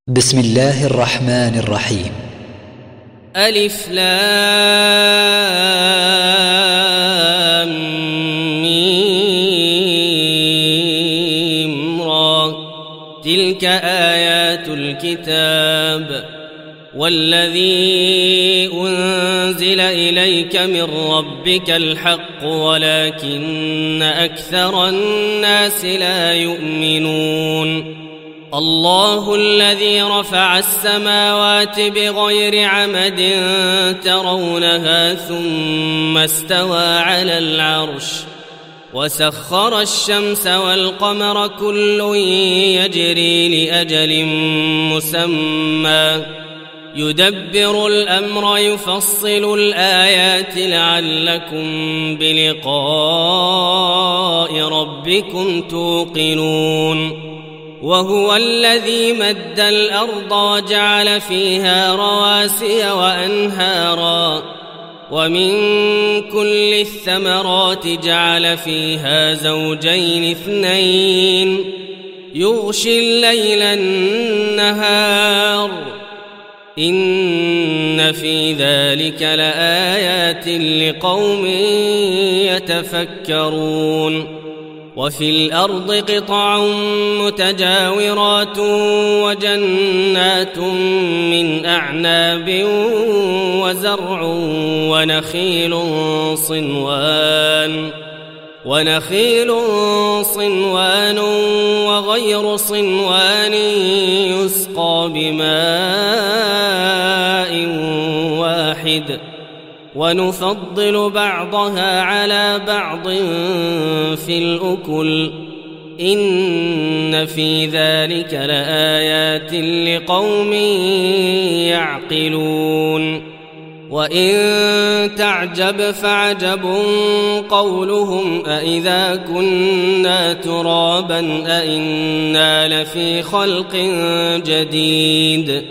بسم الله الرحمن الرحيم. ألف لام ميم را. تلك آيات الكتاب والذي أنزل إليك من ربك الحق ولكن أكثر الناس لا يؤمنون. الله الذي رفع السماوات بغير عمد ترونها ثم استوى على العرش وسخر الشمس والقمر كل يجري لأجل مسمى يدبر الأمر يفصل الآيات لعلكم بلقاء ربكم توقنون. وهو الذي مد الأرض وجعل فيها رواسي وأنهارا ومن كل الثمرات جعل فيها زوجين اثنين يغشي الليل النهار إن في ذلك لآيات لقوم يتفكرون. وفي الأرض قطع متجاورات وجنات من أعناب وزرع ونخيل صنوان وغير صنوان يسقى بماء واحد ونفضل بعضها على بعض في الأكل إن في ذلك لآيات لقوم يعقلون. وإن تعجب فعجب قولهم أإذا كنا ترابا أإنا لفي خلق جديد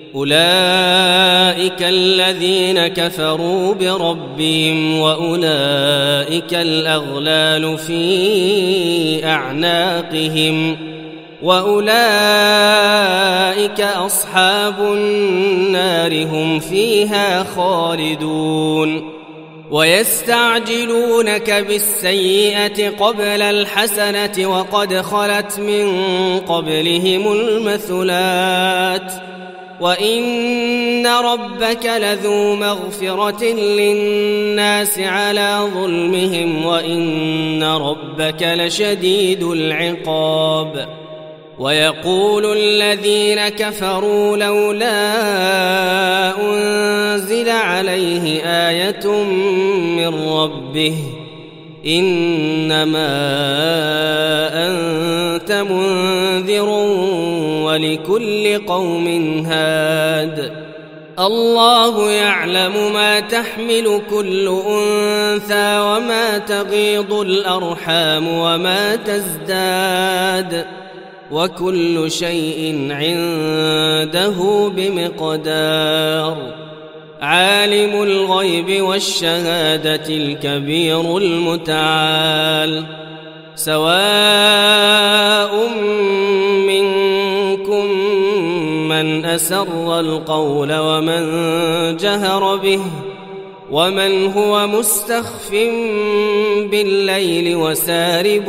أولئك الذين كفروا بربهم وأولئك الأغلال في أعناقهم وأولئك أصحاب النار هم فيها خالدون. ويستعجلونك بالسيئة قبل الحسنة وقد خلت من قبلهم المثلات وإن ربك لذو مغفرة للناس على ظلمهم وإن ربك لشديد العقاب. ويقول الذين كفروا لولا أنزل عليه آية من ربه إنما أنت منذر ولكل قوم هاد. الله يعلم ما تحمل كل أنثى وما تغيض الأرحام وما تزداد وكل شيء عنده بمقدار. عالم الغيب والشهادة الكبير المتعال. سواء منكم من أسر القول ومن جهر به ومن هو مستخف بالليل وسارب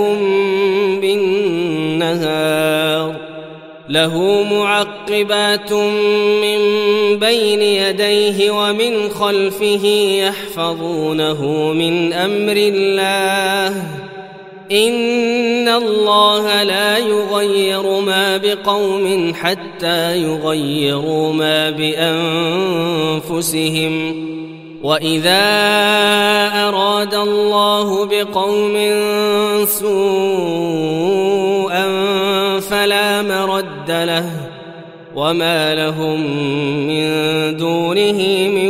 بالنهار له معقبات من بين يديه ومن خلفه يحفظونه من أمر الله إن الله لا يغير ما بقوم حتى يغيروا ما بأنفسهم وإذا أراد الله بقوم سوءا فلا مرد له وما لهم من دونه من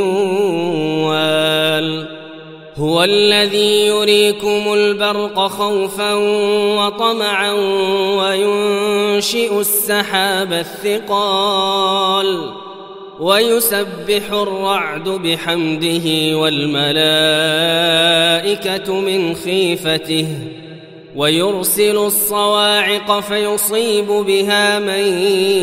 وال. هو الذي يريكم البرق خوفا وطمعا وينشئ السحاب الثقال ويسبح الرعد بحمده والملائكة من خيفته ويرسل الصواعق فيصيب بها من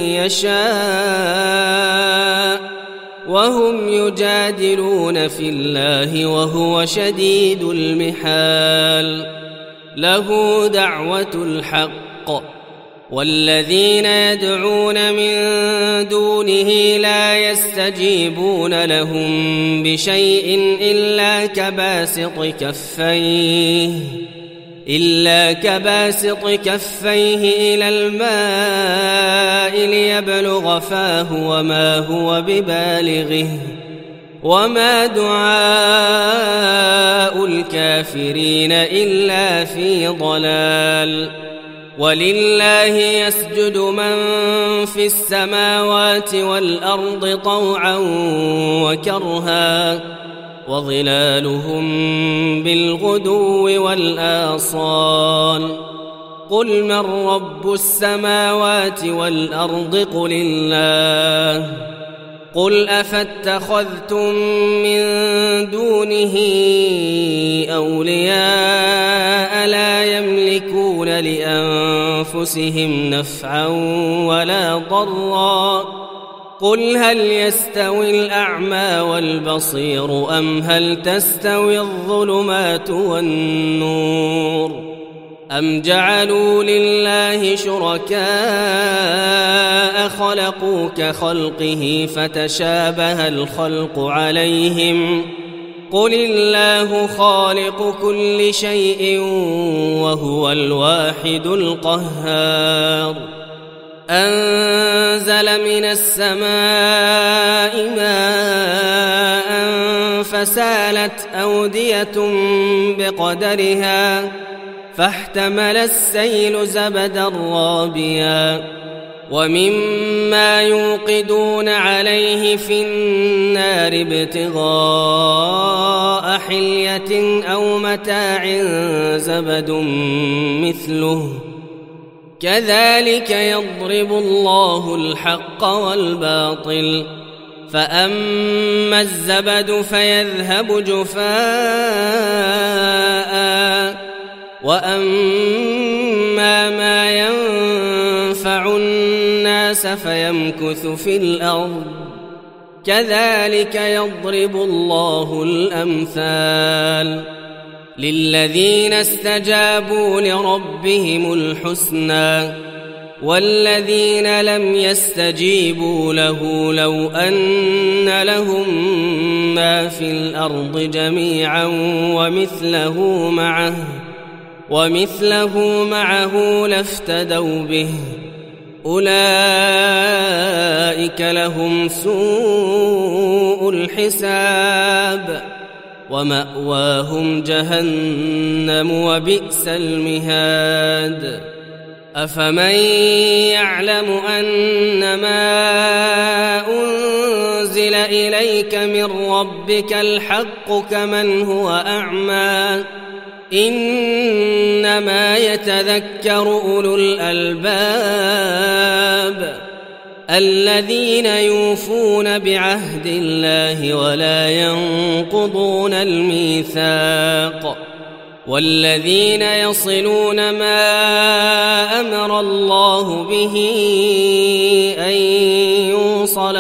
يشاء وهم يجادلون في الله وهو شديد المحال له دعوة الحق والذين يدعون من دونه لا يستجيبون لهم بشيء إلا كباسط كفيه إلى الماء ليبلغ فاه وما هو ببالغه وما دعاء الكافرين إلا في ضلال ولله يسجد من في السماوات والأرض طوعا وكرها وظلالهم بالغدو والآصال قل من رب السماوات والأرض قل الله قل أفاتخذتم من دونه أولياء لا يملكون لأنفسهم نفعا ولا ضرا قل هل يستوي الأعمى والبصير أم هل تستوي الظلمات والنور أم جعلوا لله شركاء خلقوا كخلقه فتشابه الخلق عليهم قل الله خالق كل شيء وهو الواحد القهار أنزل من السماء ماء فسالت أودية بقدرها فاحتمل السيل زبدا رابيا ومما يوقدون عليه في النار ابتغاء حلية أو متاع زبد مثله كذلك يضرب الله الحق والباطل فأما الزبد فيذهب جفاء وأما ما ينفع الناس فيمكث في الأرض كذلك يضرب الله الأمثال للذين استجابوا لربهم الحسنى والذين لم يستجيبوا له لو أن لهم ما في الأرض جميعا ومثله معه لافتدوا به أولئك لهم سوء الحساب ومأواهم جهنم وبئس المهاد أفمن يعلم أنما أنزل إليك من ربك الحق كمن هو أعمى إنما يتذكر أولو الألباب الذين يوفون بعهد الله ولا ينقضون الميثاق والذين يصلون ما أمر الله به أن يوصل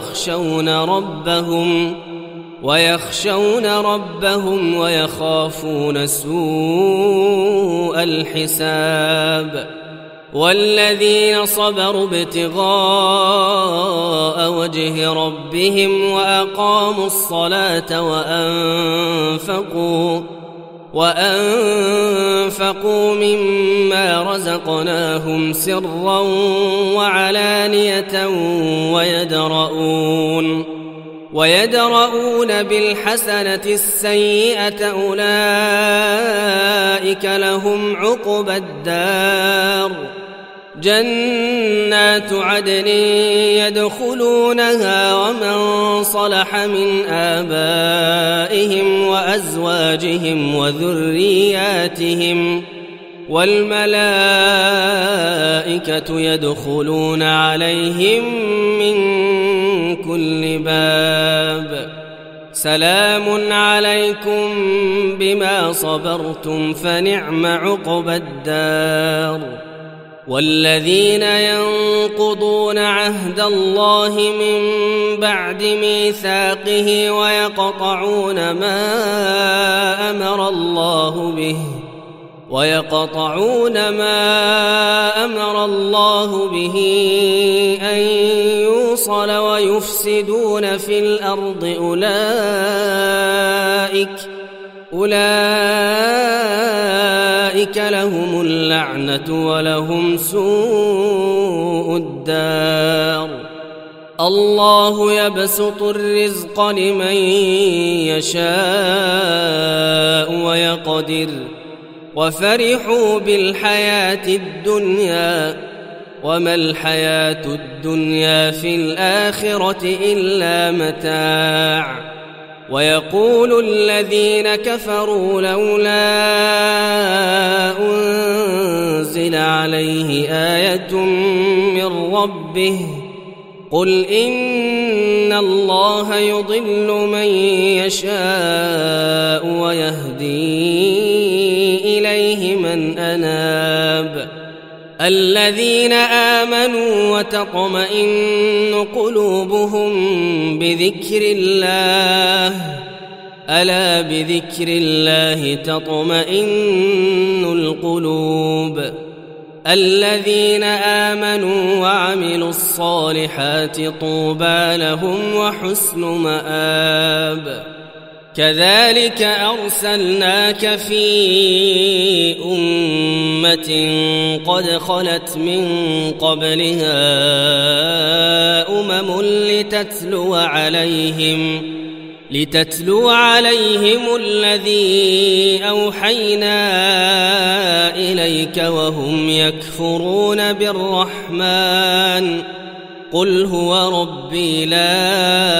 ويخشون ربهم ويخافون سوء الحساب والذين صبروا ابتغاء وجه ربهم وأقاموا الصلاة وأنفقوا مما رزقناهم سرا وعلانية ويدرؤون بالحسنة السيئة أولئك لهم عقبى الدار جنات عدن يدخلونها ومن صلح من آبائهم وأزواجهم وذرياتهم والملائكة يدخلون عليهم من كل باب سلام عليكم بما صبرتم فنعم عقبى الدار. والذين ينقضون عهد الله من بعد ميثاقه ويقطعون ما أمر الله به أن يوصل ويفسدون في الأرض أولئك لهم اللعنة ولهم سوء الدار. الله يبسط الرزق لمن يشاء ويقدر وفرحوا بالحياة الدنيا وما الحياة الدنيا في الآخرة إلا متاع. ويقول الذين كفروا لولا أنزل عليه آية من ربه قل إن الله يضل من يشاء ويهدي إليه من أناب. الذين آمنوا وتطمئن قلوبهم بذكر الله ألا بذكر الله تطمئن القلوب. الذين آمنوا وعملوا الصالحات طوبى لهم وحسن مآب. كذلك أرسلناك في أمة قد خلت من قبلها لتتلو عليهم الذي أوحينا إليك وهم يكفرون بالرحمن قل هو ربي لا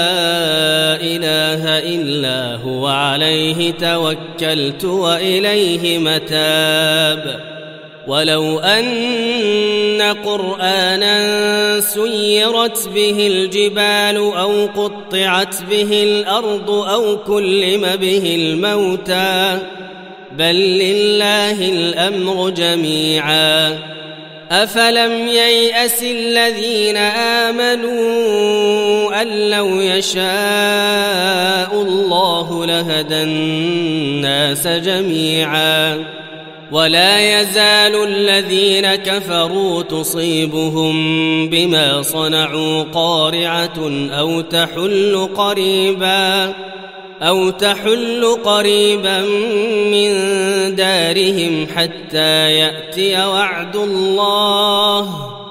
إله إلا هو عليه توكلت وإليه متاب. ولو أن قرآنا سيرت به الجبال أو قطعت به الأرض أو كلم به الموتى بل لله الأمر جميعا. أفلم ييأس الذين آمنوا أن لو يشاء الله لهدى الناس جميعا. ولا يزال الذين كفروا تصيبهم بما صنعوا قارعة أو تحل قريبا من دارهم حتى يأتي وعد الله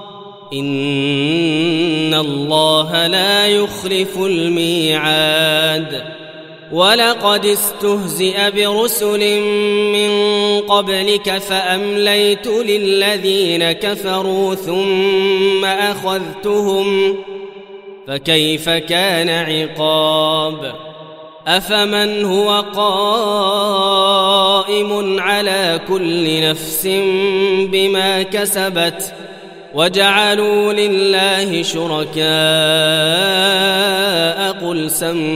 إن الله لا يخلف الميعاد. ولقد استهزئ برسل من قبلك فأمليت للذين كفروا ثم أخذتهم فكيف كان عقاب. أفمن هو قائم على كل نفس بما كسبت وجعلوا لله شركاء قل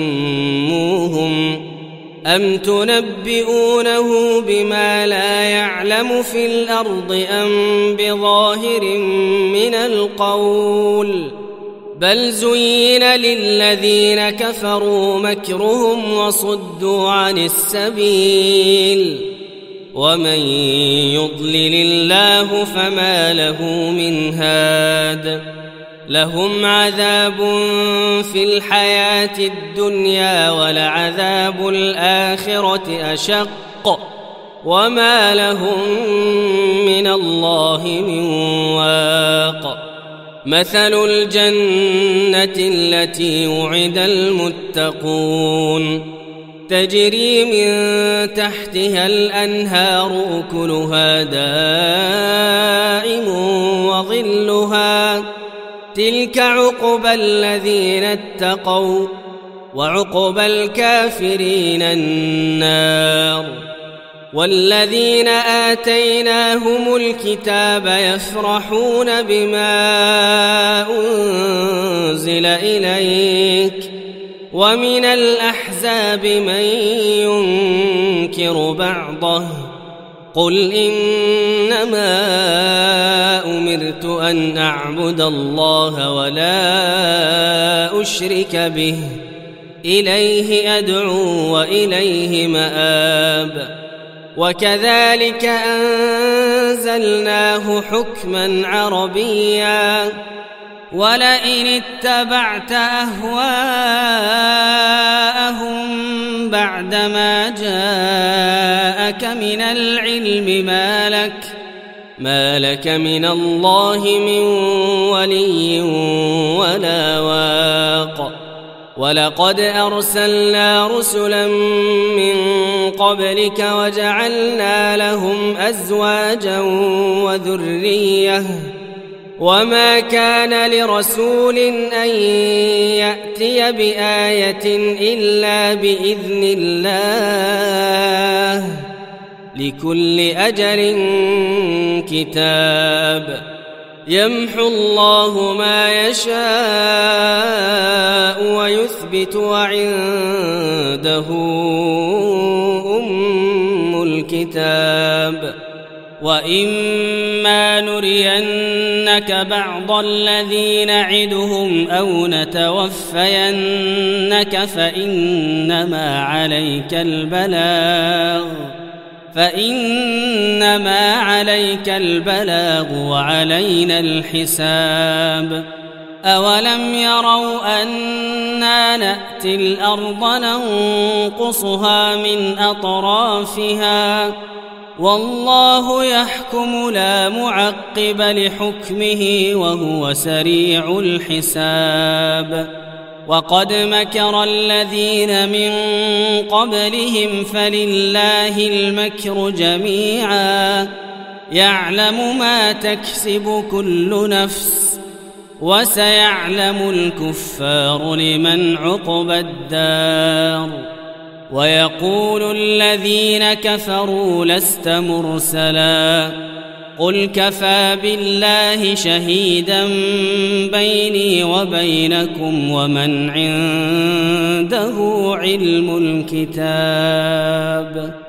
سموهم أم تنبئونه بما لا يعلم في الأرض أم بظاهر من القول بل زين للذين كفروا مكرهم وصدوا عن السبيل ومن يضلل الله فما له من هاد. لهم عذاب في الحياة الدنيا ولعذاب الآخرة أشق وما لهم من الله من واق. مثل الجنة التي وعد المتقون تجري من تحتها الأنهار أكلها دائم وظلها تلك عقبى الذين اتقوا وعقبى الكافرين النار. والذين آتيناهم الكتاب يفرحون بما أنزل إليك ومن الأحزاب من ينكر بعضه قل إنما أمرت أن أعبد الله ولا أشرك به إليه أدعو وإليه مآب وكذلك أنزلناه حكما عربيا ولئن اتبعت أهواءهم بعدما جاءك من العلم ما لك من الله من ولي ولا واق ولقد أرسلنا رسلا من قبلك وجعلنا لهم أزواجا وذرية وما كان لرسول أن يأتي بآية إلا بإذن الله لكل أجل كتاب يمحو الله ما يشاء ويثبت وعنده أم الكتاب وإما نرينك بعض الذي نعدهم أو نتوفينك فإنما عليك البلاغ وعلينا الحساب أولم يروا أنا نأتي الأرض ننقصها من أطرافها والله يحكم لا معقب لحكمه وهو سريع الحساب وقد مكر الذين من قبلهم فلله المكر جميعا يعلم ما تكسب كل نفس وسيعلم الكفار لمن عقبى الدار ويقول الذين كفروا لست مرسلا قل كفى بالله شهيدا بيني وبينكم ومن عنده علم الكتاب